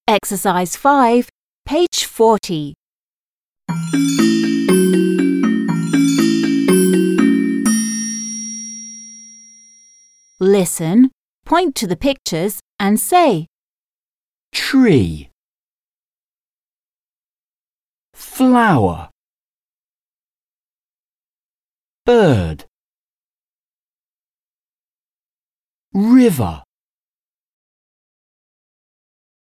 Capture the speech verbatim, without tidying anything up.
Exercise five, page forty. Listen, point to the pictures and say, tree, flower, bird, river,